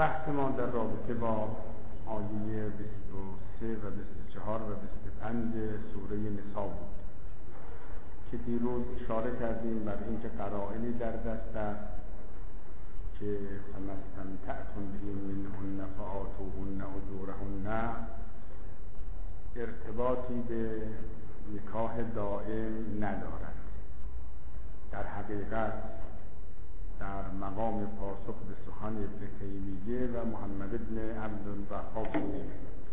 بحث ما در رابطه با آیه 23 و 24 و 25 سوره نساء بود که دیروز اشاره کردیم بر اینکه قرائنی در دست است که فما استمتعتم به منهن فآتوهن اجورهن ارتباطی به نکاح دائم ندارد. در حقیقت در مقام پاسخ به سخن ابن تیمیه و محمد ابن عبدالوهاب بود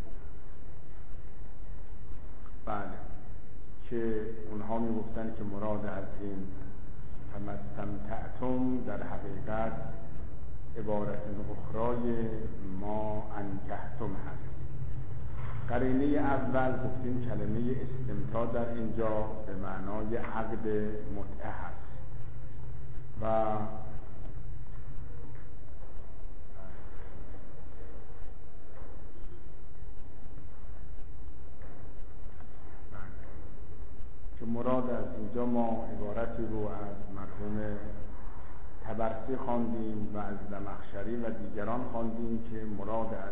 بله که اونها میگفتن که مراد از این فما استمتعتم در حقیقت عبارت اخرای ما انکحتم هست. قرینه اول گفتیم کلمه استمتاع در اینجا به معنای عقد متعه هست و که مراد از اینجا ما عبارتی رو از مرحوم طبرسی خواندیم و از زمخشری و دیگران خواندیم که مراد از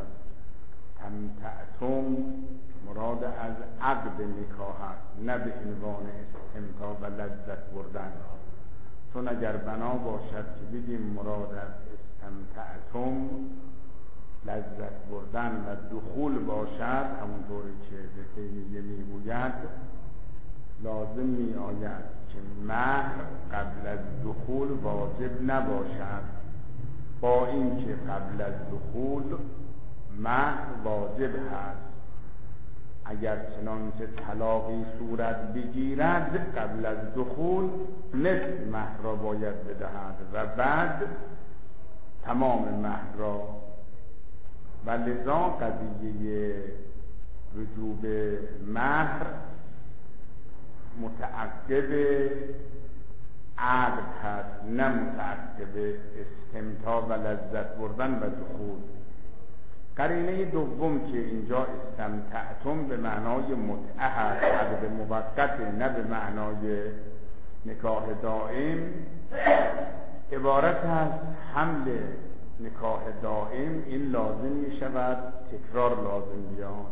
استمتعتم مراد از عقد نکاح است، نه به عنوان استمتاع و لذت بردن. چون اگر بنا باشد که بگیم مراد از استمتعتم لذت بردن و دخول باشد، همونطوری که به تیمیه میگوید لازم می آید که مهر قبل از دخول واجب نباشد، با اینکه قبل از دخول مهر واجب هست. اگر چنانچه طلاقی صورت بگیرد قبل از دخول نصف مهر را باید بدهد و بعد تمام مهر را، و لذا قضیه وجوب مهر متعقب عقد هست، نه متعقب استمتاع و لذت بردن و دخول. قرینه دوم که اینجا استمتعتم به معنای متعه هست، عقد موقت، نه به معنای نکاح دائم، عبارت هست حمل نکاح دائم این لازم می شود تکرار لازم بیاد.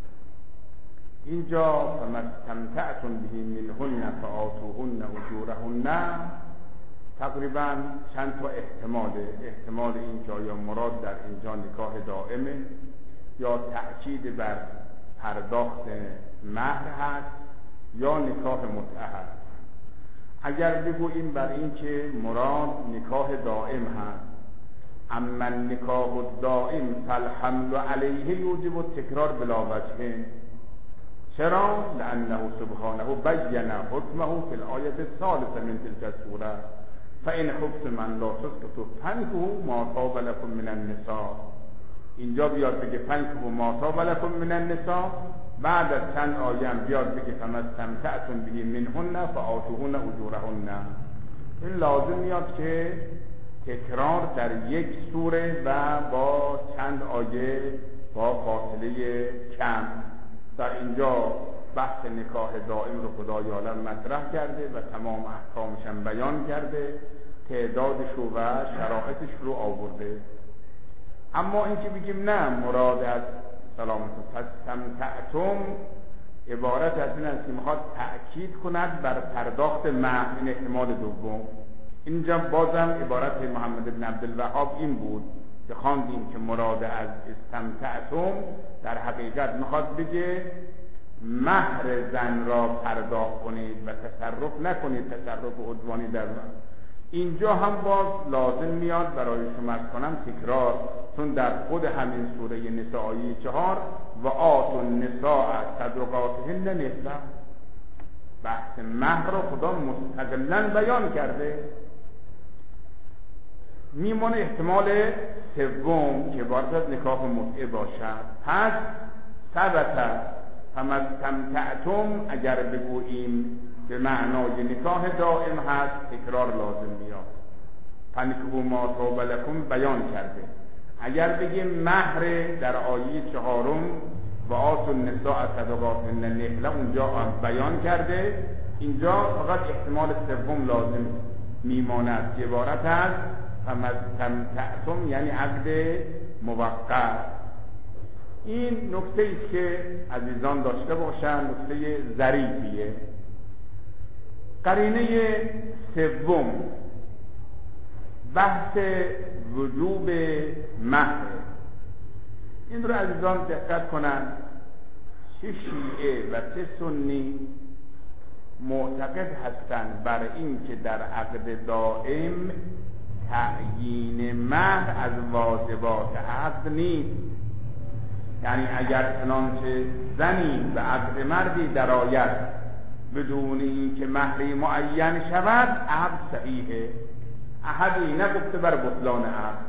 اینجا فما استمتعتم به منهن فآتوهن اجورهن تقریبا چند تا احتمال این که آیا مراد در اینجا نکاح دائمه یا تأکید بر پرداخت مهر هست یا نکاح متعه هست. اگر بگوییم بر این که مراد نکاح دائم هست، اما نکاح الدائم فالحمل علیه یوجب التکرار بلا وجه. چرا؟ لأنه سبحانه بین حکمه فی الآیة الثالثة من تلك السورة فإن خفتم أن لا تسقطوا فانكحوا ما طاب لكم من النساء. اینجا بیاد بگه فانكحوا ما طاب لكم من النساء، بعد از چند آیه هم بیاد بگه فما استمتعتم به منهن فآتوهن اجورهن. این لازم میاد که تکرار در یک سوره و با چند آیه با فاصله کم. در اینجا بحث نکاح دائم رو خدای عالم مطرح کرده و تمام احکامش هم بیان کرده، تعدادش رو و شرایطش رو آورده. اما این که بگیم نه مراد از سلامت استمتعتم عبارت از این است که میخواد تأکید کند بر پرداخت مهر، این احتمال دوم. اینجا بازم عبارت محمد بن عبدالوهاب این بود که خواندیم که مراد از استمتعتم در حقیقت میخواد بگه مهر زن را پرداخت کنید و تصرف نکنید تصرف عدوانی در مهر. اینجا هم باز لازم میاد برای شما کنم تکرار، چون در خود همین سوره نساء آیه 4 و آتوا النساء صدقاتهن نحله، بحث مهر را خدا مستقلا بیان کرده. میمونه احتمال سوم که عبارت از نکاح متعه باشد. پس ثبت فما استمتعتم اگر بگوییم به معنای نکاح دائم هست تکرار لازم میاد. فانکحوا ما طاب لکم بیان کرده. اگر بگیم مهر در آیه 4 و آتوا النساء صدقاتهن نحله اونجا بیان کرده، اینجا فقط احتمال سوم لازم میماند که عبارت است فمستمتعتم یعنی عقد موقت. این نکته است که عزیزان داشته باشن، نکته ظریفیه. قرینه سوم بحث وجوب مهر. این رو عزیزان دقت کنن، چه شیعه و چه سنی معتقد هستند بر این که در عقد دائم تعیین مهر از واجبات عقد نیست. یعنی اگر چنانچه زنی به عقد مردی درآید بدون اینکه مهری معین شود عقد صحیحه، احدی نگفته بر بطلان عقد،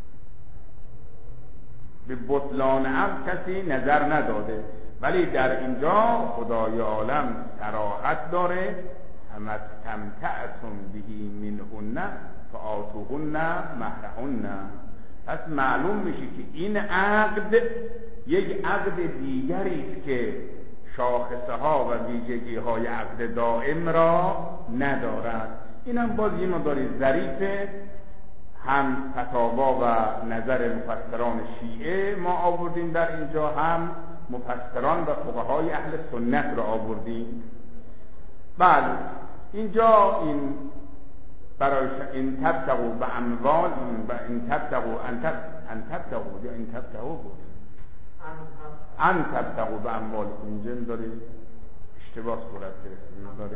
به بطلان عقد کسی نظر نداده، ولی در اینجا خدای عالم صراحت داره اما استمتعتم بهی منهن فآتوهن مهرهن. پس معلوم میشه که این عقد یک عقد دیگری است که شاخصه ها و ویژگی های عقد دائم را ندارد. اینم باز یه مقداری ظریفه، هم فتاوا و نظر مفسران شیعه ما آوردیم در اینجا، هم مفسران و فقهای اهل سنت را آوردیم. بله اینجا این برای این تبتغوا به اموال و این تبتغوا ان تبتغوا یا این تبتغوا بود ان تبتغوا به اموال، اینجا داره اشتباه صورت گرفته، داره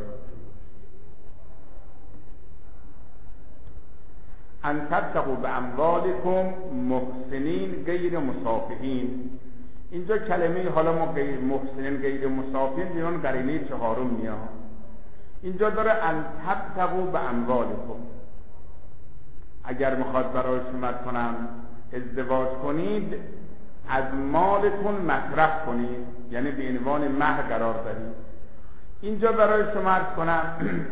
ان تبتغوا به اموالکم محسنین غیر مسافحین. اینجا کلمه حالا ما غیر محسنین غیر مسافحین بیان قرینه چهارم میاد. اینجا داره ان تبتغوا به اموالکم، اگر میخواد برای شما کنم ازدواج کنید از مالتون مصرف کنید، یعنی به عنوان مهر قرار دهید. اینجا برای شما کنم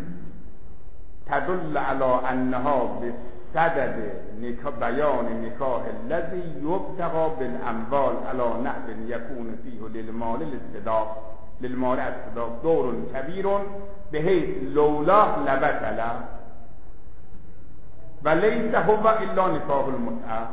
تدل علی انها به صدد بیان نکاح الذی یبتغى بالاموال علی نحو یکون فیه للمال الصداق دور کبیر بحیث لولا لبطل و لیس هو الا نکاح المتعه.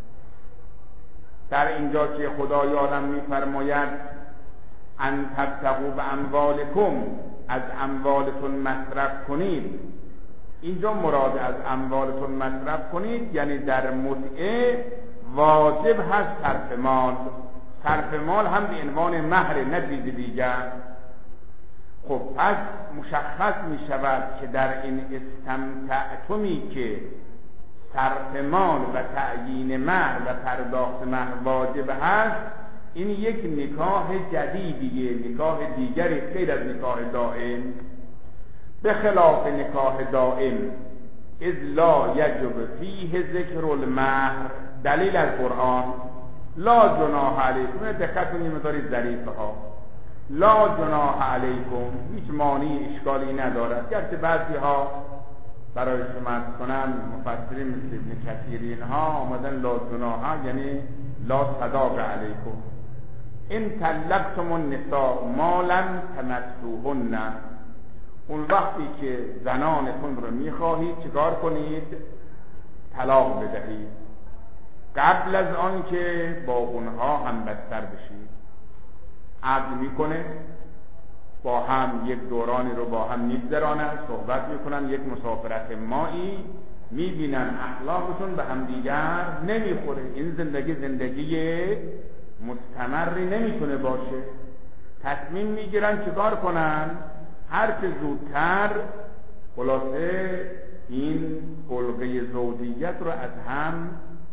در اینجا که خدای عالم میفرماید ان تبتغوا به اموالکم، از اموالتون مصرف کنید، اینجا مراد از اموالتون مصرف کنید یعنی در متعه واجب هست صرف مال. صرف مال هم به عنوان مهر نه چیز دیگر. خب پس مشخص می شود که در این استمتعتمی که صرف مال و تعیین مهر و پرداخت مهر واجب هست، این یک نکاح جدیدیه، نکاح دیگری غیر از نکاح دائم. به خلاف نکاح دائم اذ لا یجب فیه ذکر المهر، دلیل از قرآن لا جناح علیکم، دقت کنید مقداری ظریفه ها، لا جناح علیکم هیچ معنی اشکالی ندارد. گرچه بعضی ها برای شما کنم مفسرین مثل ابن کثیر اینها آمدن لا جناح یعنی لا صداق علیکم. ان طلقتم النساء ما لم تمسوهن، اون وقتی که زنانتون رو میخواهید چیکار کنید؟ طلاق بدهید قبل از آن که با اونها هم بستر بشید. عقد میکنه، با هم یک دورانی رو با هم میگذرانن، صحبت میکنن، یک مسافرت مایی، میبینن اخلاقشون به هم دیگر نمیخوره، این زندگی مستمری نمیتونه باشه. تصمیم میگیرن چیکار کنن؟ هر چه زودتر خلاصه این حلقه زوجیت رو از هم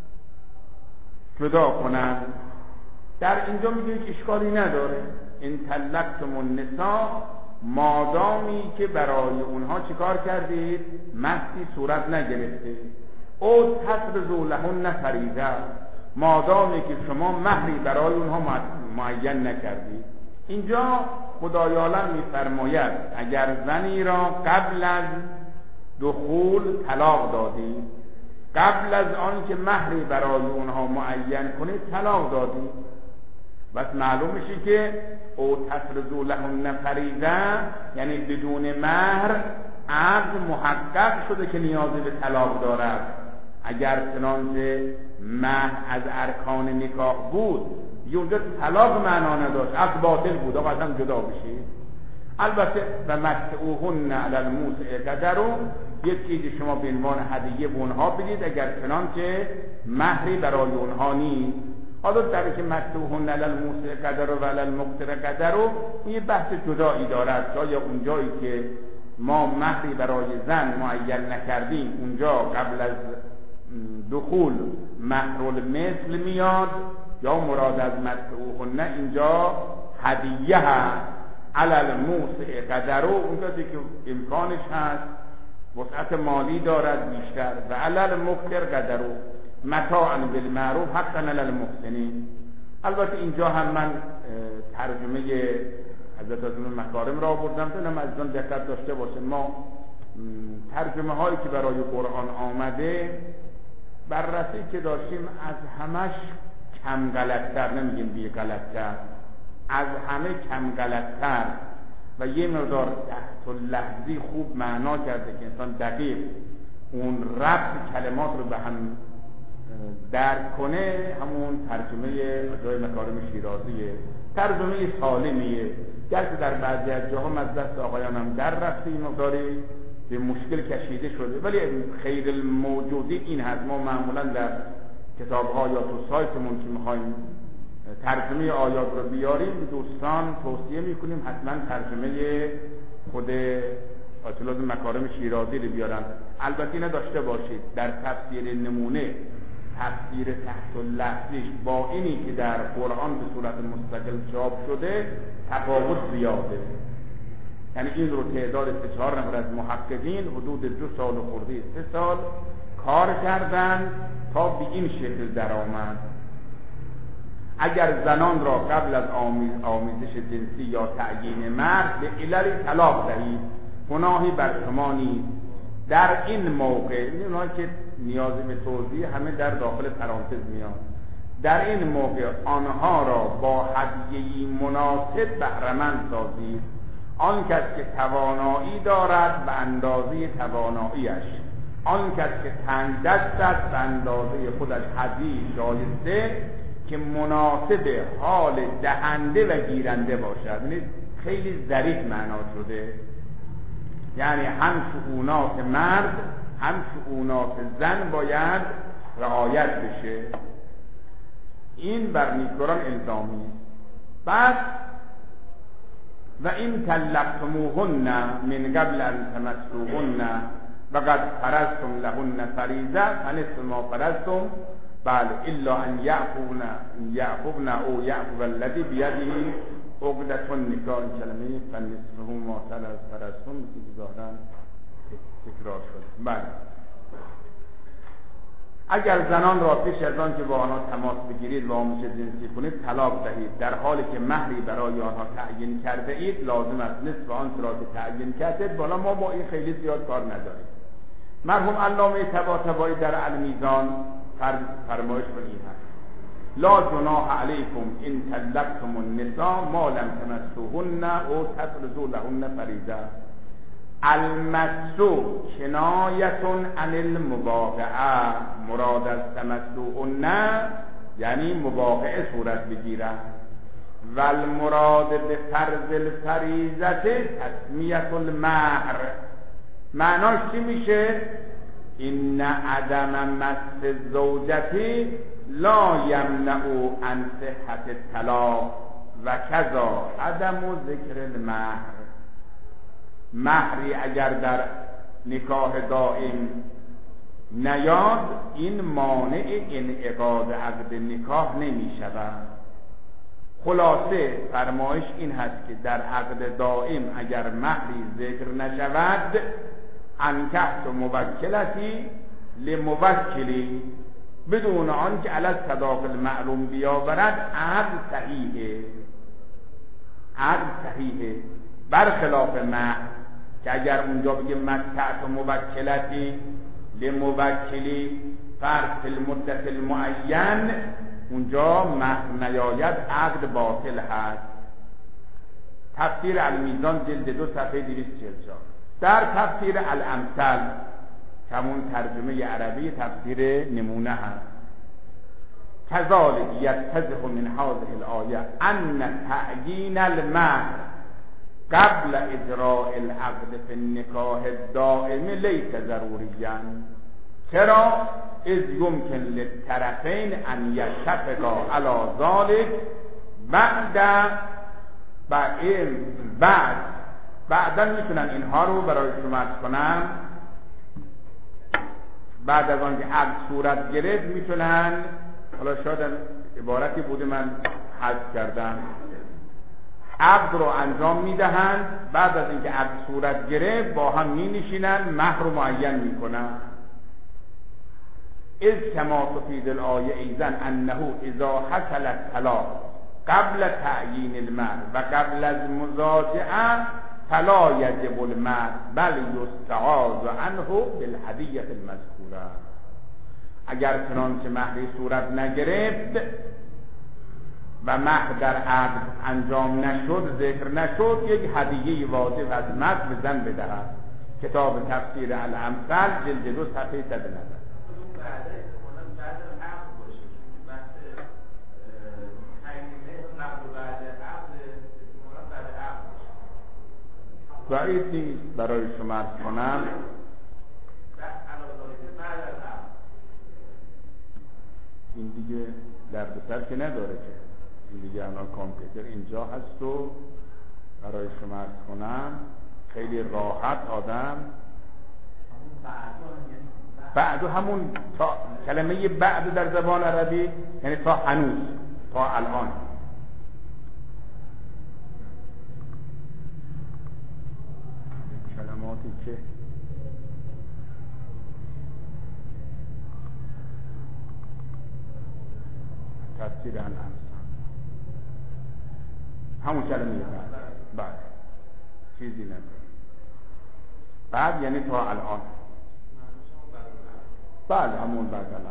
جدا کنن. در اینجا میگه که اشکالی نداره، این طلقتم النساء مادامی که برای اونها چیکار کردید؟ مستی صورت نگرفته، او تفرضوا لهن فریضه، مادامی که شما مهری برای اونها معین نکردید. اینجا خدای عالم میفرماید اگر زنی را قبل از دخول طلاق دادید، قبل از آن که مهری برای اونها معین کنید طلاق دادید، بس معلوم میشه که او تفرضوا لهن فریضه یعنی بدون مهر عقد محقق شده که نیازی به طلاق دارد. اگر چنانچه مهر از ارکان نکاح بود اونجا طلاق معنا نداشت، عقد باطل بود، آقا ازم جدا بشید. البته و متعوهن علی الموسع قدره، یک چیزی شما به عنوان هدیه به اونها بدید اگر چنانچه مهری برای اونها نیست. حالا در که متعوهن علی الموسع قدره و علی المقتر قدره این بحث جدایی دارد. جای اونجایی که ما مهری برای زن معین نکردیم اونجا قبل از دخول مهر المثل میاد، یا مراد از متعوهن اینجا هدیه هست. علی الموسع قدره اونجا که امکانش هست، وسعت مالی دارد بیشتر، و علی المقتر قدره متاعا بالمعروف حقا علی المحسنین. البته اینجا هم من ترجمه حضرت از مکارم را آوردم تا هم از اون دقت داشته باشیم. ما ترجمه هایی که برای قرآن آمده بررسی که داشتیم از همش کم غلطتر، نمیگیم بی غلطتر، از همه کم غلطتر و یه مقدار تحت اللحظی خوب معنا کرده که انسان دقیق اون ربط کلمات رو به هم درک کنه. همون ترجمه جای مکارم شیرازیه، ترجمه سالمیه، گرچه در بعضی از جاها از دست آقایان هم در رفته این مقداری به مشکل کشیده شده، ولی خیر الموجودی این هست. ما معمولا در کتاب‌ها یا تو سایتمون که می‌خوایم ترجمه آیات رو بیاریم به دوستان توصیه می‌کنیم حتما ترجمه خود آیت الله مکارم شیرازی رو بیارن. البته اینو داشته باشید در تفسیر نمونه تفسیر تحت اللفظیش با اینی که در قرآن به صورت مستقل چاپ شده تفاوت زیاده. یعنی این رو تعداد 3-4 نفر از محققین حدود 2 سال خورده 3 سال کار کردن تا به این شکل در آمد. اگر زنان را قبل از آمیزش جنسی یا تعیین مرد به علل طلاق دهید گناهی بر شما نیست. در این موقع، اونایی که نیاز به توضیح همه در داخل پرانتز میاد، در این موقع آنها را با هدیه‌ای مناسب بهره‌مند سازید. آن کس که توانایی دارد به اندازه تواناییش، آن کس که تنگ دست است به اندازه خودش هدیه شایسته که مناسب حال دهنده و گیرنده باشد. خیلی ظریف معنا شده، یعنی هم شؤونات مرد هم شؤونات زن باید رعایت بشه. این بر نیکوکاران الزامی. بعد و این طلقتموهن من قبل ان تمسوهن و قد فرضتم لهن فریضه فنصف ما فرضتم بله الا ان یعفون او یعفو الذی بیده عقدة النکاح. این کلمه فنصفه ما فرضتم که ظاهرا تکرار شد. بله اگر زنان را پیش از آن که با آنها تماس بگیرید و آمیزش جنسی کنید طلاق دهید در حالی که مهری برای آنها تعیین کرده اید، لازم است نصف آن را که تعیین کردید. بالا ما با این خیلی زیاد کار نداریم. مرحوم علامه طباطبایی در المیزان فرمایش من این هست: لا جناح علیکم ان طلقتم النساء ما لم تمسوهن او تفرضوا لهن فریضه. المسو کنایتون عن المواقعه، مراد از تمسوهن یعنی مواقعه صورت بگیرد. و المراد به فرض الفریضه تسمیت المهر. معناش چی میشه؟ این عدم مس زوجتی لا یمنع عن صحت الطلاق و کذا عدم ذکر المهر. مهری اگر در نکاح دائم نیاد این مانع انعقاد عقد نکاح نمی شود. خلاصه فرمایش این هست که در عقد دائم اگر مهری ذکر نشود، انکحت موکلتی لموکلی، بدون آن که علی صداق المعلوم بیاورد عقد صحیحه. عقد صحیحه برخلاف مهر که اگر اونجا بگه متعت موکلتی لموکلی فرض فی المدت المعین، اونجا مهر نیاید عقد باطل هست. تفسیر المیزان جلد 2 صفحه 244. در تفسیر الامثل همون ترجمه عربی تفسیر نمونه هست. كذلك يتضح من هذه الآية أن تعيين المهر قبل اجراء العقد في النکاح الدائم ليس ضروريا. چرا؟ اذ يمكن للطرفين ان يتفقا على ذلك بعدا میتونن اینها رو برای شما عرض کنم بعد از آنکه عقد صورت گرفت میتونن، حالا شاید عبارتی بوده من حذف کردم، عقد رو انجام میدهند، بعد از اینکه عقد صورت گرفت با هم مینشینن، مهر رو معین میکنن. اذ كما تفيد الآية ايضا انه اذا حصل الطلاق قبل تعيين المهر و قبل المضاجعه فلا يجب المهر بل يستعاذ عنه بالهدية المذكورة. اگر چنانچه مهری صورت نگرفت و مهر در عقد انجام نشد، ذکر نشد، یک هدیه واجب از مرد به زن بدهد. کتاب تفسیر الامثال جلد 2 صفحه 190. بعید نیست برای شما عرض کنم این دیگه دردسر که نداره که این دیگه الان کامپیوتر اینجا هست و برای شما عرض کنم خیلی راحت آدم بعد همون تا کلمه بعد در زبان عربی یعنی تا هنوز، تا الان. کلماتی که تفسیر الامثال همون کلمه بعد چیزی نداره. بعد یعنی تا الان، بعد همون بعد الان.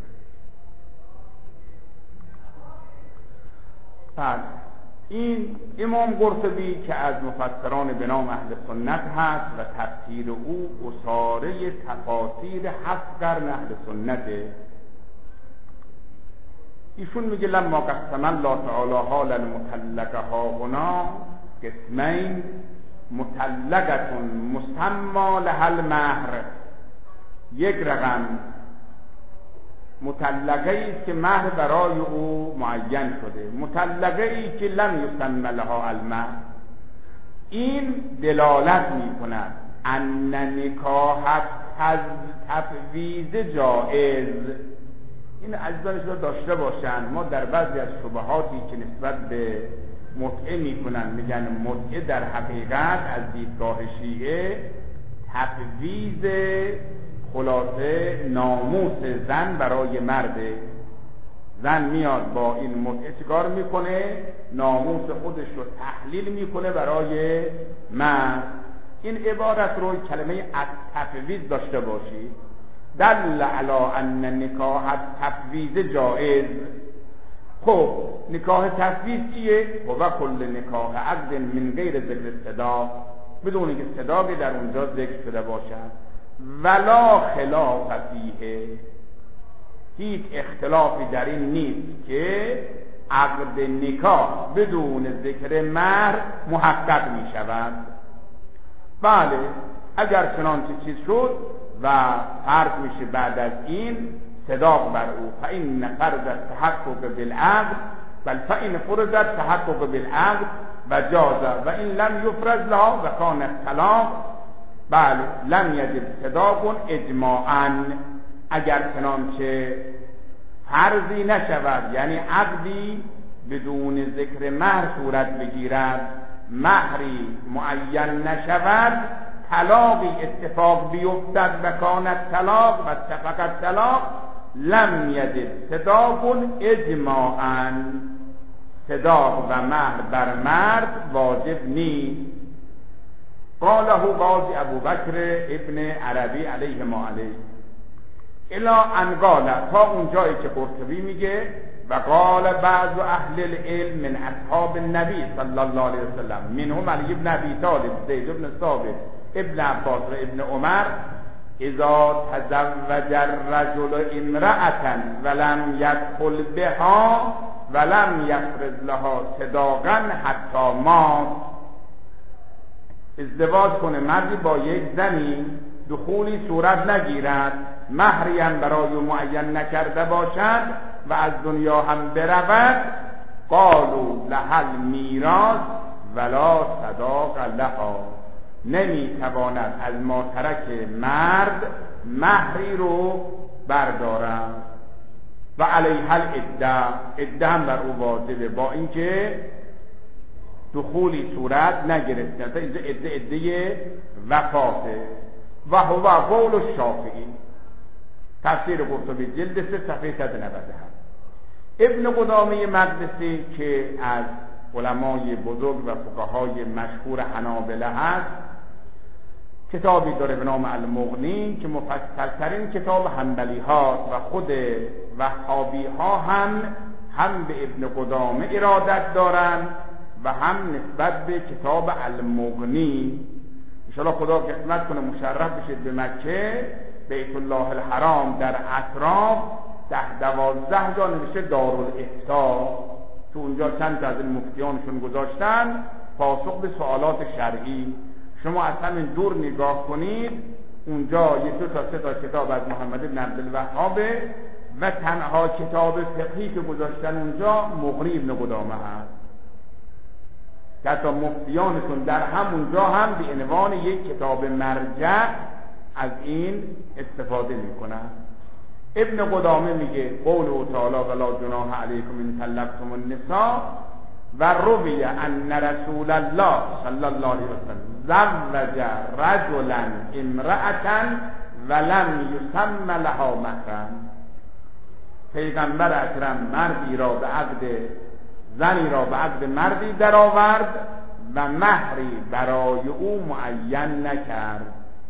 بعد این امام قرطبی که از مفسران به نام اهل سنت هست و تفسیر او اساره تفاسیر 7 قرن اهل سنته، ایشون میگه لما قسم الله تعالی حال المطلقه هاهنا قسمین مطلقه مسمى لها المهر، یک رقم مطلقه ایست که مهر برای او معین شده، مطلقه ای که لم یسمى لها المهر. این دلالت میکند ان نکاح تفویض جائز. این عزیزانش رو داشته باشند. ما در بعضی از شبهاتی که نسبت به متعه میکنن میگن متعه در حقیقت از دیدگاه شیعه تفویض خلاصه ناموس زن برای مرده. زن میاد با این متعه چیکار میکنه؟ ناموس خودش رو تحلیل میکنه برای مرد. این عبارت رو کلمه تفویض داشته باشید. دل علی ان نکاح تفویض جائز. خب نکاح تفویض چیه؟ و کل نکاح عقد من غیر ذکر صداق، بدون اینکه صداقی در اونجا ذکر شده باشد. ولا خلاف فیه، هیچ اختلافی در این نیست که عقد نکاح بدون ذکر مهر محقق می شود. بله اگر چنانچه چیز شد و فرض میشه بعد از این صداق بر او، فإن فرض التحقق بالعقد بل فإن فرض التحقق بالعقد و جاز و این لم یفرض لها و کان الطلاق بله لم یجب صداق اجماعا. اگر چنانچه فرضی نشود، یعنی عقدی بدون ذکر مهر صورت بگیرد، مهری معین نشود، طلاقی اتفاق بیفتد و کان الطلاق و اتفق الطلاق لم یجب صداق اجماعا. صداق و مهر بر مرد واجب نیست. قاله قاضی ابوبکر ابن عربی علیه ما علیه الا ان قال، تا اونجایی که قرطبی میگه و قال بعض اهل العلم من اصحاب النبی صلی الله علیه وسلم منهم علی ابن ابی طالب، زید ابن ثابت، ابن عباس و ابن عمر اذا تزوج الرجل امرأة ولم يدخل بها ولم یفرض لها صداقا حتی مات. ازدواج کنه مردی با یک زنی، دخولی صورت نگیرد، مهری هم برای معین نکرده باشد و از دنیا هم برود، قالوا لها المیراث ولا صداق لها، نمیتواند از ماترک مرد مهری رو بردارد و علیها العده هم بر او واجبه، با اینکه دخولی صورت نگرفته. اینجا عده وفاته. و هو قول الشافعی، تفسیر قرطبی جلد 3 صفحه 197. ابن قدامه مقدسی که از علمای بزرگ و فقهای مشهور حنابله هست، کتابی داره به نام المغنی که مفصل‌ترین کتاب حنبلی هاست و خود وهابی ها هم به ابن قدامه ارادت دارن و هم نسبت به کتاب المغنی. انشاءالله خدا قسمت کنه مشرف بشید به مکه، بیت الله الحرام در اطراف 10-12 جا نوشته دارالافتاء، تو اونجا چند تا از این مفتیانشون گذاشتن پاسخ به سوالات شرعی. شما از همین دور نگاه کنید، اونجا 2 تا 3 تا کتاب از محمد بن عبدالوهابه و تنها کتاب فقهی که گذاشتن اونجا مغنی ابن قدامه هست که حتی مفتیانشون در همونجا هم به عنوان یک کتاب مرجع از این استفاده میکنن. ابن قدامه میگه قوله تعالی ولا جناح علیکم ان طلقتم النساء و روی ان رسول الله صلی الله علیه وسلم زوج رجلا امرأة ولم یسم لها مهرا. پیغمبر اکرم مردی را به عقد زنی را به عقد مردی درآورد و مهری برای او معین نکرد.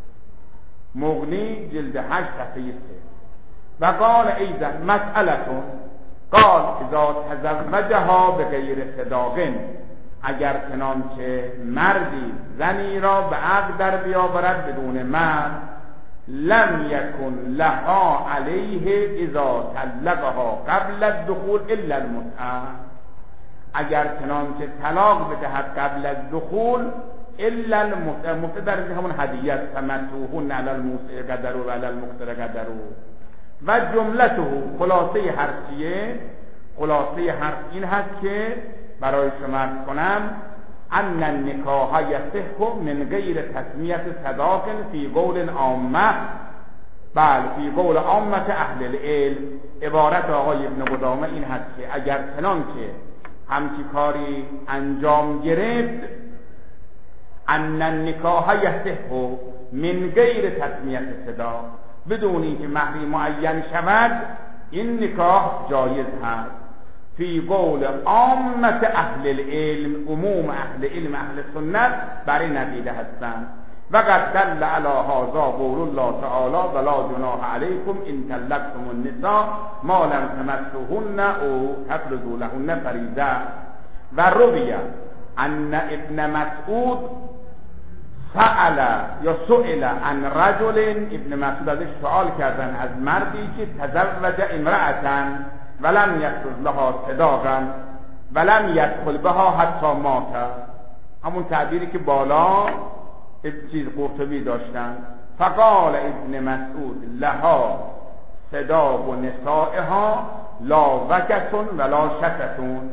مغنی جلد 8 صفحه 3. و قال ایضا مسئلتون قال اذا تزوجها بغیر صداق، اگر چنانچه مردی زنی را به عقد در بیاورد بدون مهر، لم یکن لها علیه اذا طلقها قبل الدخول الا المتعه، اگر چنانچه طلاق بدهد قبل از دخول الا المتعه در همون هدیه تمتعهن علی الموسع قدره و علی المقتر قدره. و جملته خلاصه حرفیه، خلاصه حرف این هست که برای شما عرض کنم ان النکاح یصح من غیر تسمیه صداق فی قول عامه، بل فی قول عامه اهل العلم. عبارت آقای ابن قدامه این هست که اگر چنانچه همچی کاری انجام گرفت، ان النکاح یصح من غیر تسمیه صداق، بدون اینکه مهری معین شود، این نکاح جایز هست. فی قول عامه اهل العلم، عموم اهل علم اهل سنت برای نقیده هستند. و قد دل علی هذا قول الله تعالی ولا جناح علیکم ان طلقتم النساء ما لم تمسوهن او تفرضوا لهن فریضه. و روی ان ابن مسعود سئل عن رجل، ابن مسعود ازش سوال کردن از مردی که تزوج امرأة ولم یفرض لها صداقا ولم یدخل بها حتی مات، همون تعبیری که بالا چیز قرطبی داشتن. فقال ابن مسعود لها صداق و نسائها لا وکتون ولا شکتون،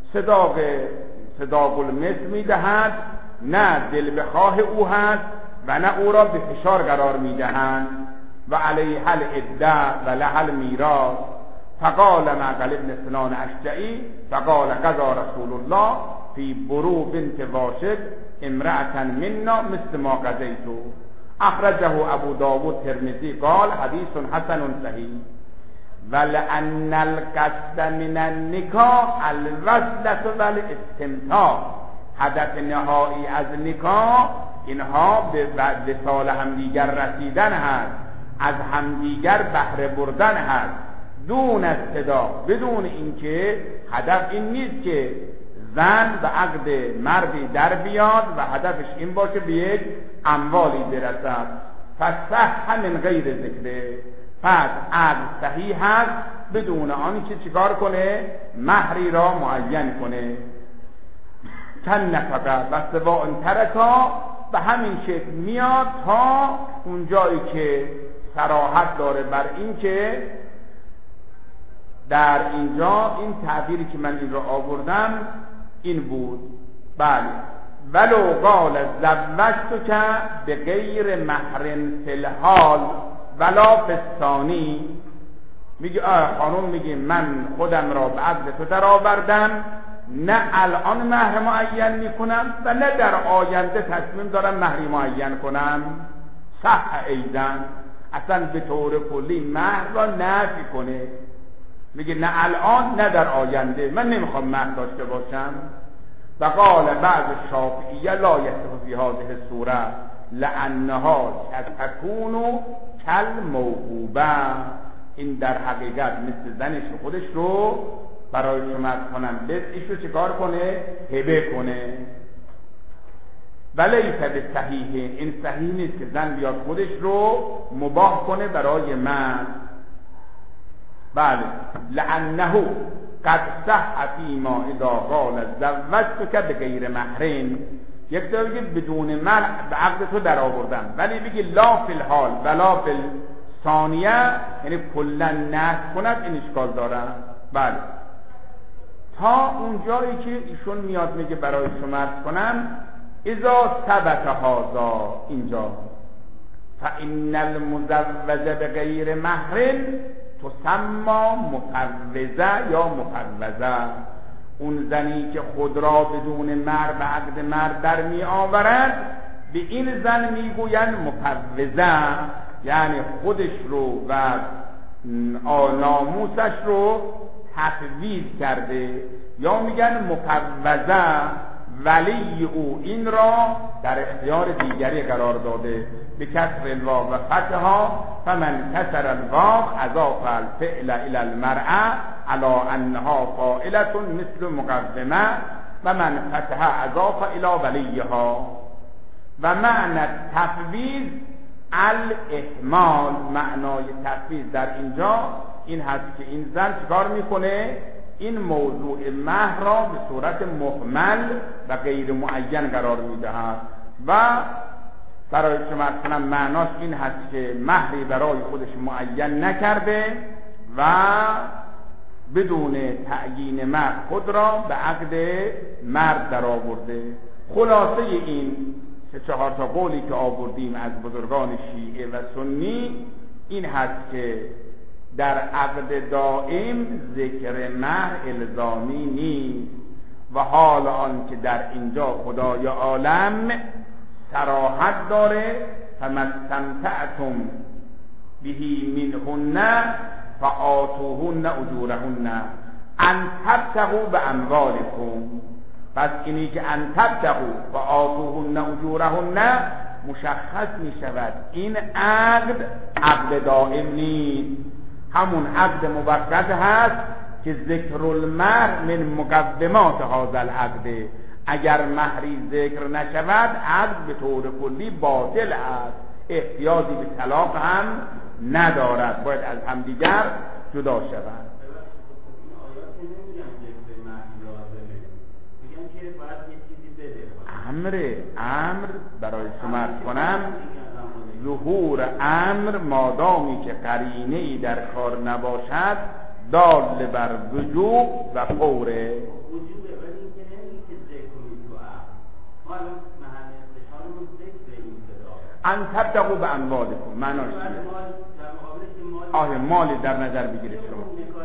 صداق المثل میدهد، نه دل بخواه او هست و نه او را به فشار قرار میدهند. و علیه العده و لها المیراث. فقال معقل ابن سنان اشجعی فقال قضا رسول الله فی برو بنت واشد امرأة منا مثل ما قضیتو. اخرجه ابو داود ترمذی قال حدیث حسن صحیح. ولأن القصد من النکاح الوصلة والاستمتاع، هدف نهایی از نکاح اینها به وصال همدیگر رسیدن هست، از همدیگر بهره بردن هست، دون صداق، بدون اینکه هدف این نیست که زن به عقد مردی در بیاد و هدفش این باشه به یک اموالی برسد. فصح من غیر ذکره، پس عقد صحیح هست بدون آنکه چیکار کنه؟ مهری را معین کنه. کن نفقه و سواء ترکا، به همین شکل میاد تا اون جایی که صراحت داره بر این که در اینجا این تعبیری که من این را آوردم این بود. بله، ولو قال زوجتک به غیر مهر فی الحال ولا فی الثانی، میگه خانم میگه من خودم را به عقد تو در آوردم، نه الان مهر معین میکنم و نه در آینده تصمیم دارم مهری معین کنم. صح ایزن، اصلا به طور کلی مهر را نفی کنه، میگه نه الان نه در آینده من نمیخوام مهر داشته باشم. و قال بعض الشافعیه لا یصح فی هذه الصوره لانها تکون کالموهوبه، این در حقیقت مثل زنش خودش رو برای شما کنم بسیش رو چکار کنه؟ هبه کنه. ولی به صحیحه، این صحیح نیست که زن بیاد خودش رو مباح کنه برای من. بله، لانه قد صح فیما اذا قال زوجتک بغیر مهرین، یک تا بگه بدون مهر به عقد تو در آوردم، ولی بگه لا فی الحال ولا فی الثانیه، یعنی کلا نهی کند، این اشکال داره. بله، تا اون جایی که ایشون میاد میگه برای شما عرض کنم اذا ثبت هذا، اینجا فان المزوج بغیر مهر تسمى مفوضه یا مفوضه، اون زنی که خود را بدون مهر به عقد مرد در می آورد به این زن میگویند مفوضه، یعنی خودش رو و ناموسش رو تفویض کرده، یا میگن مفوضه، ولی او این را در اختیار دیگری قرار داده. به کسر الواو و فتحها، فمن کسر الواو اضاف الفعل الى المرأة على انها فاعلة مثل مقدمه، و من فتح اضاف الى ولیها. و معنی تفویض الاحمال، معنای تفویض در اینجا این هست که این زن چکار میکنه؟ این موضوع مهر را به صورت محمل و غیر معین قرار میدهد و برای شما اصلا معناش این هست که مهری برای خودش معین نکرده و بدون تعیین مهر خود را به عقد مرد در آورده. خلاصه این سه چهار تا قولی که آوردیم از بزرگان شیعه و سنی این هست که در عقد دائم ذکر مهر الزامی نیست، و حال آن که در اینجا خدای عالم صراحت داره فما استمتعتم به منهن فآتوهن اجورهن ان تبتغوا باموالکم. پس اینی که ان تبتغوا فآتوهن اجورهن مشخص می شود این عقد دائم نیست، همون عقد موقت هست که ذکر المهر من مقدمات هذا العقد، اگر مهری ذکر نشود عقد به طور کلی باطل است، احتیاجی به طلاق هم ندارد، باید از همدیگر جدا شود. امر برای شما کنم ظهور امر مادامی که قرینه ای در کار نباشد دال بر وجوب و فوره. وجوبه ولی این که نمیشه ذکر کنید تو ما الان محل استشارمون ذکر این صدا ان تبتغوا باموالکم، معناش چیه؟ مالی در نظر بگیرید شما.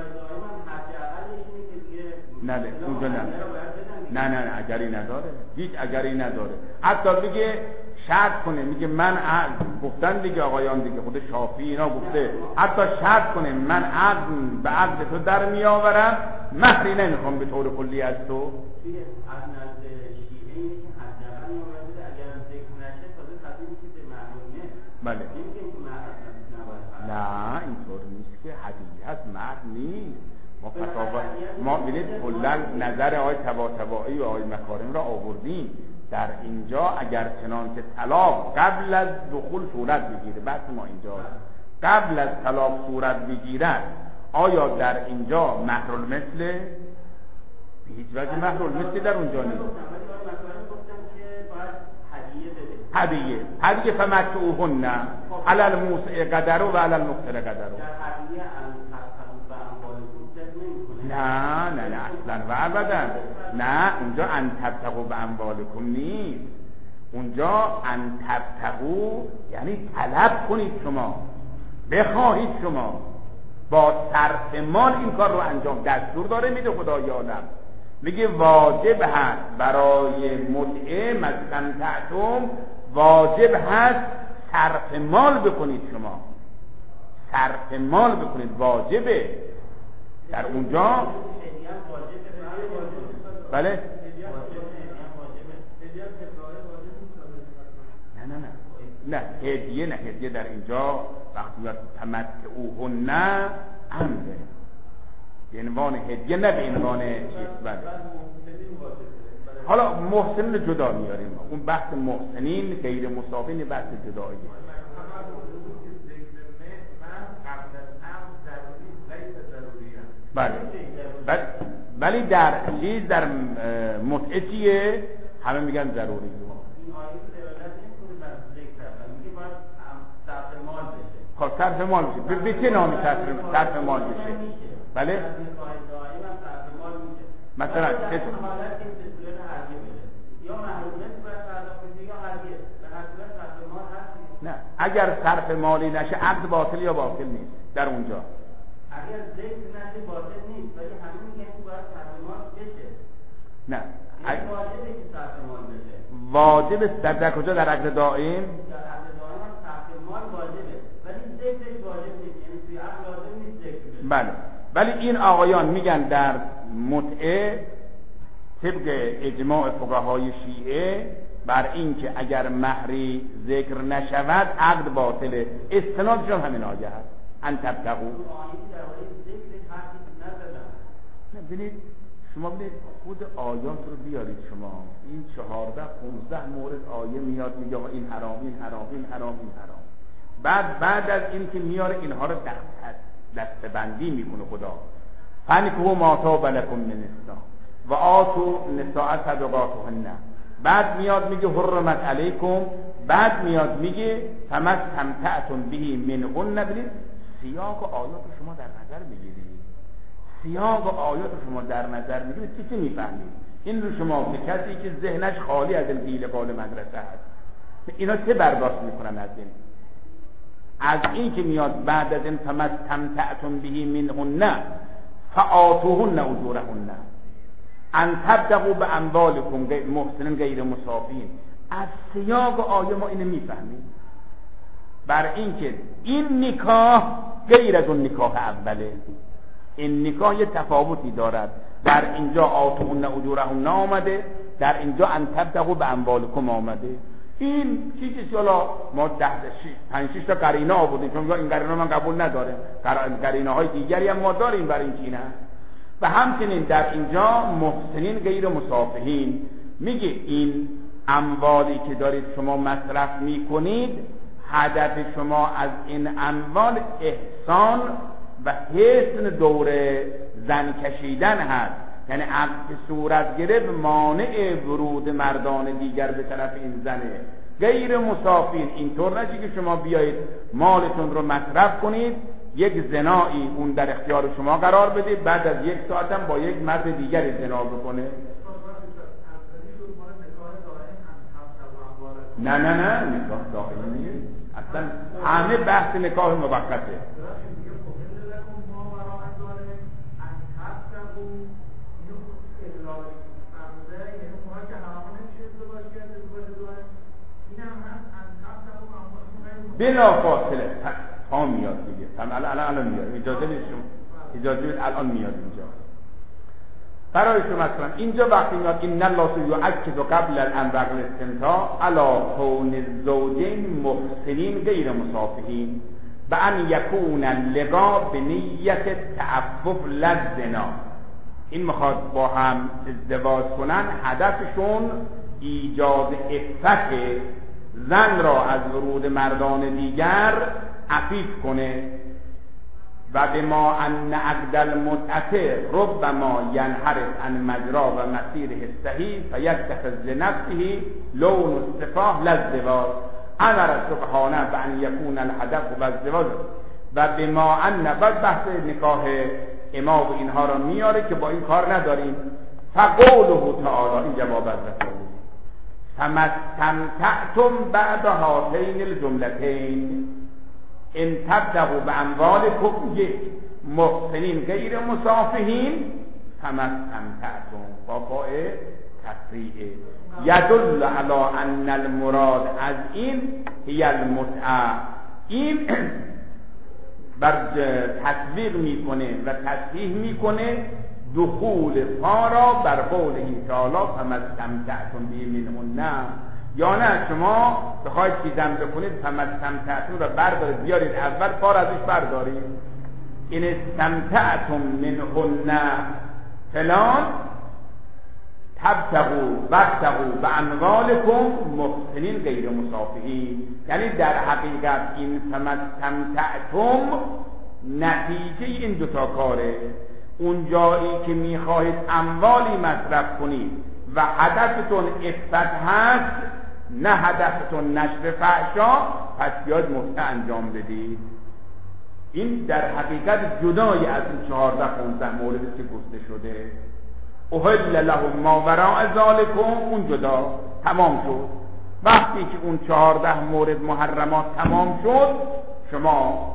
نه اونجا نه اگری نداره، هیچ اگری نداره. حتی بگه شرط کنه، میگه من گفتن دیگه آقایان دیگه، خود شافعی اینا گفته حتی شرط کنه من به عقد تو در می آورم، مهری نمیخوام به طور کلی از تو. از نزد شیعه اینه که حداقل مورد اگر هم ذکر نشه تازه تبدیل میشه به محرومیه. بله. نمیگه که مهر نباید. نه اینطور نیست که هدیه مهر نیست. ما ببینید کلا نظر آقای طباطبایی و آقای مکارم را آوردیم در اینجا اگر چنانچه طلاق قبل از دخول صورت بگیره، بحث ما اینجا قبل از طلاق صورت بگیرد، آیا در اینجا مهرالمثل؟ به هیچ وجه مهرالمثل در اونجا نیست. هدیه فمتعوهن علی الموسع قدره و علی المقتر قدره. نه اصلا و ابدا نه، اونجا ان تبتغوا باموالکم نیست. اونجا ان تبتغوا یعنی طلب کنید، شما بخواهید، شما با صرف مال این کار رو انجام دستور داره میده خدای عالم. میگه واجب هست برای متعه مستمتعتم، واجب هست صرف مال بکنید، شما صرف مال بکنید، واجبه در اونجا. بله نه هدیه در اینجا وقتی تمتعوهن امره به عنوان هدیه، نه به عنوان چیز. بله حالا محسنین جدا میاریم، اون بحث محسنین غیر مسافین بحث جداییه. بله ولی در چیز در متعه چیه؟ همه میگن ضروری. خب صرف مال بشه، به چه نامی صرف مال بشه؟ بله مثلا نه، اگر صرف مالی نشه عقد باطل یا باطل نیست در اونجا. اگر ذکر نشه باطل نیست، ولی همین میگن که باید صرف مال بشه. نه واجبه که صرف مال بشه. واجب در کجا؟ در عقد دائم. در عقد دائم هم صرف مال واجبه، ولی ذکرش واجب نیست، یعنی توی عقد لازم نیست ذکر بشه. بله ولی این آقایان میگن در متعه طبق اجماع فقهای شیعه بر این که اگر مهری ذکر نشود عقد باطله. استنادش هم همین آیه هست ان تبتغوا. ببینید شما ببینید خود آیات رو بیارید شما، این 14-15 مورد آیه میاد میگه این حرام این حرام این حرام این حرام. بعد از این که میاره اینها رو دستبندی میکنه خدا. فانکحوا ما طاب لکم من النساء و آتوا النساء صدقاتهن. بعد میاد میگه حرمت علیکم، بعد میاد میگه فما استمتعتم به منهن. ببینید سیاق آیات رو شما در نظر بگیرید، سیاق آیات رو شما در نظر بگیرید چی میفهمید. این رو شما که کسی که ذهنش خالی از این قیل قال مدرسه هست، اینا چه برداشت میکنن از این که میاد بعد از این فما استمتعتم به منهن فآتوهن اجورهن ان تبتغوا باموالکم محسنین غیر مسافین. از سیاق آیه ما اینو میفهمیم بر این که این نکاح غیر از اون نکاح اوله. این نکاح یه تفاوتی دارد. در اینجا آتوهن اجورهن آمده، در اینجا ان تبتغوا باموالکم آمده. این چیزی حالا ما 5-6 تا قرینه آوردیم، چون این قرینه من قبول ندارم، قرینه های دیگری هم ما داریم برای این چینه. و همچنین در اینجا محسنین غیر مسافحین میگه این اموالی که دارید شما مصرف میکنید، هدف شما از این اموال احسان و حسن دور زن کشیدن هست. یعنی عقد صورت گرفت مانع ورود مردان دیگر به طرف این زنه. غیر مسافین اینطور نشه که شما بیایید مالتون رو مصرف کنید، یک زنایی اون در اختیار شما قرار بده، بعد از 1 ساعت هم با یک مرد دیگری زنا بکنه. نه نکاح دائمی نیست اصلا، همه بحث نکاح موقته. بلا فاصله هم میاد دیگه. الان میاد، اجازه نیست شما، اجازه بدید الان میاد اینجا برای شما. مثلا اینجا وقتی میاد ان الله یؤکد قبل الامر الاستمتاع علی کون الزوجین محسنین غیر مسافحین بان یکون اللقاء بنیت تعفف للزنا. این میخواد با هم ازدواج کنن، هدفشون ایجاد عفت زن را از ورود مردان دیگر عفیف کنه. و بما ان عقد المتعه ربما ینحرف عن مجرا و مسیره الصحیح فیتخذ لنفسه لون السفاح للزواج امر سبحانه بان یکون الهدف و الزواج. و بما ان بعد بحث نکاح اما و اینها را میاره که با این کار نداریم. فقوله تعالی، این جواب از رسول، فما استمتعتم بعد هاتین الجملتین ان تبتغوا باموالکم محسنین غیر مصافحین فما استمتعتم با پای تفریعه یدل علی ان المراد از این هی المتعه. این بر تطبیق میکنه و تصحیح میکنه دخول پا را بر قوله تعالی فما استمتعتم به منهن. یا نه شما بخواید چیزم بکنید فما استمتعتم را بردارید بیارید اول پا را ازش بردارید. این استمتعتم منهن فلان وابتغوا باموالکم محسنین غیر مصافحین. یعنی در حقیقت این فما استمتعتم نتیجه این دوتا کاره. اون جایی که میخواهید اموالی مصرف کنید و هدفتون عفت هست، نه هدفتون نشر فحشا، پس بیاید متعه انجام بدید. این در حقیقت جدای از این 14-15 موردی که گفته شده. احل لهم ما وراء ذالکم، اون جدا تمام شد. وقتی که اون 14 مورد محرمات تمام شد، شما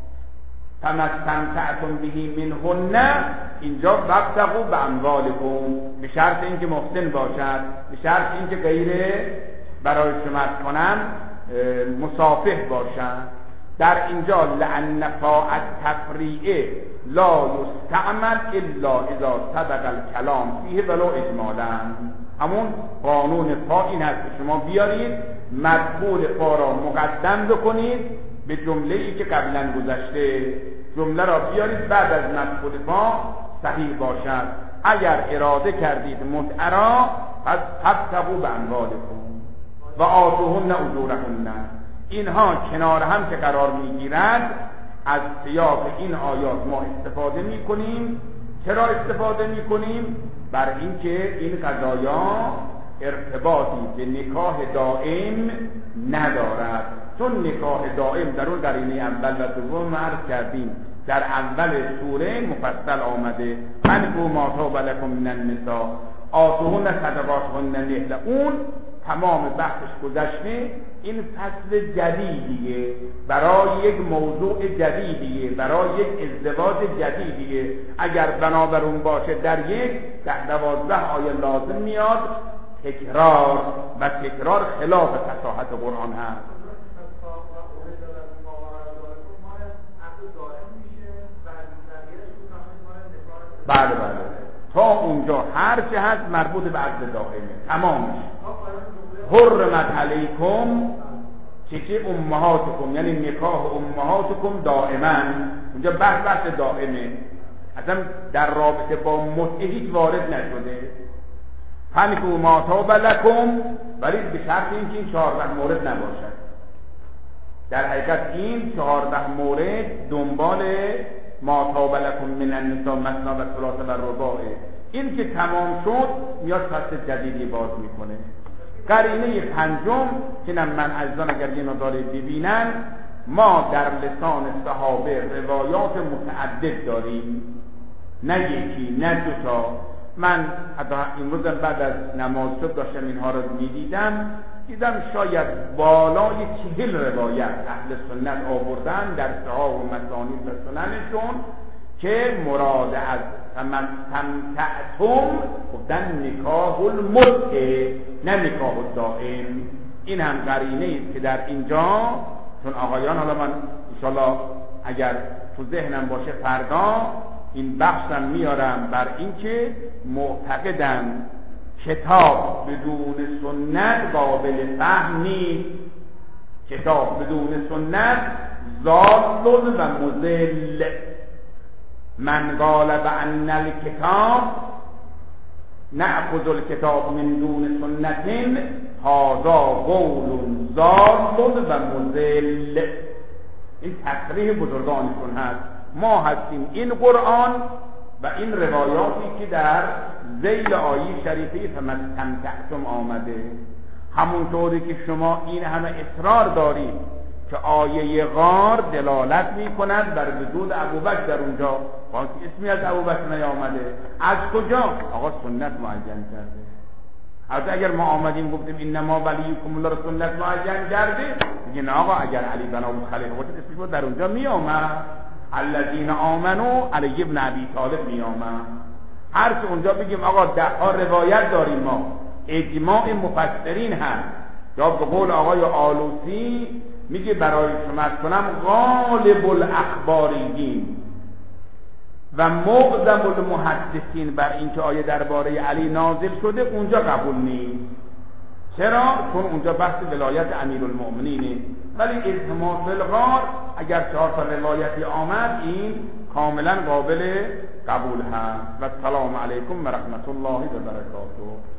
فما استمتعتم به منهن، اینجا وابتغوا باموالکم، به شرط اینکه محسن باشد، به شرط اینکه غیر برای شما کنم مصافح باشد. در اینجا لأن فاء التفریع لا یستعمل الا اذا سبق الکلام فیه ولو اجمالا. همون قانون فا این هست که شما بیارید مدخول فا را مقدم بکنید به جمله ای که قبلا گذشته، جمله را بیارید بعد از مدخول فا صحیح باشد. اگر اراده کردید متعه را پس فابتغوا باموالکم و آتوهن اجورهن. اینها کنار هم که قرار میگیرد از سیاق این آیات ما استفاده میکنیم. چرا استفاده میکنیم؟ بر اینکه این قضایا ارتباطی به نکاح دائم ندارد، چون نکاح دائم در اون قرینه اول و دوم عرض کردیم در اول سوره مفصل آمده فانکحوا ما طاب لکم من النساء آتوهن صدقاتهن نحله. اون تمام بحثش گذشته. این فصل جدیدیه برای یک موضوع جدیدیه، برای یک ازدواج جدیدیه. اگر بنابر اون باشه در 10-12 آیه لازم میاد تکرار، و تکرار خلاف فصاحت قرآن هست. بله تا اونجا هر چه هست مربوط به عقد دائمه تمامش. حرمت علیکم چه امهاتکم، یعنی نکاح امهاتکم دائما. اونجا بحث دائمه، اصلا در رابطه با متعه هیچ وارد نشده. فانکحوا ما طاب لکم، ولی به شرط اینکه این 14 مورد نباشد. در حقیقت این 14 مورد دنبال ما طاب لکم من النساء مثنی و ثلاث و رباع. این که تمام شد میاد فصل جدیدی باز میکنه. قرینه پنجم که من عزیزان اگر یه مقداری ببینن، ما در لسان صحابه روایات متعدد داریم، نه یکی نه دوتا. من امروز بعد از نماز صبح داشتم اینها رو میدیدم، دیدم شاید بالای 40 روایت اهل سنت آوردن در صحاح و مسانید و سننشون که مراد از استمتعتم گفتن نکاح المتعه نه نکاح دائم. این هم قرینه است که در اینجا، چون آقایان حالا من انشالله اگر تو ذهنم باشه فردا این بخشم میارم بر اینکه معتقدم کتاب بدون سنت قابل فهم نیست. کتاب بدون سنت ضال و مضل. من قال بأن الکتاب نأخذ الکتاب من دون سنت هذا قول ضال و مضل. این تصریح بزرگانشون هست. ما هستیم این قرآن و این روایاتی که در ذیل آیه شریفه فمستمتعتم آمده، همونطوری که شما این همه اصرار دارید که آیه غار دلالت می کند بر وجود ابوبکر در اونجا، وقتی اسمی از ابوبکر نیامده. از کجا؟ آقا سنت معین کرده. از اگر ما آمدیم گفتیم انما ولیکم الله سنت معین کرده، میگن آقا اگر علی بن ابی خلیفه بود اسمش در اونجا می آمد، الذین آمنوا علی ابن ابی طالب می آمد. هر چه اونجا بگیم آقا 10 روایت داریم، ما اجماع مفسرین هست، یا به قول آقای آلوسی میگه برای شما کنم غالب الاخباریین و معظم المحدثین بر اینکه آیه درباره علی نازل شده اونجا قبول نیست. چرا؟ چون اونجا بحث ولایت امیرالمؤمنینه. ولی اجتماع فی الغار اگر 4 روایتی آمد این کاملا قابل قبول هست. و السلام علیکم و رحمت الله و برکاته.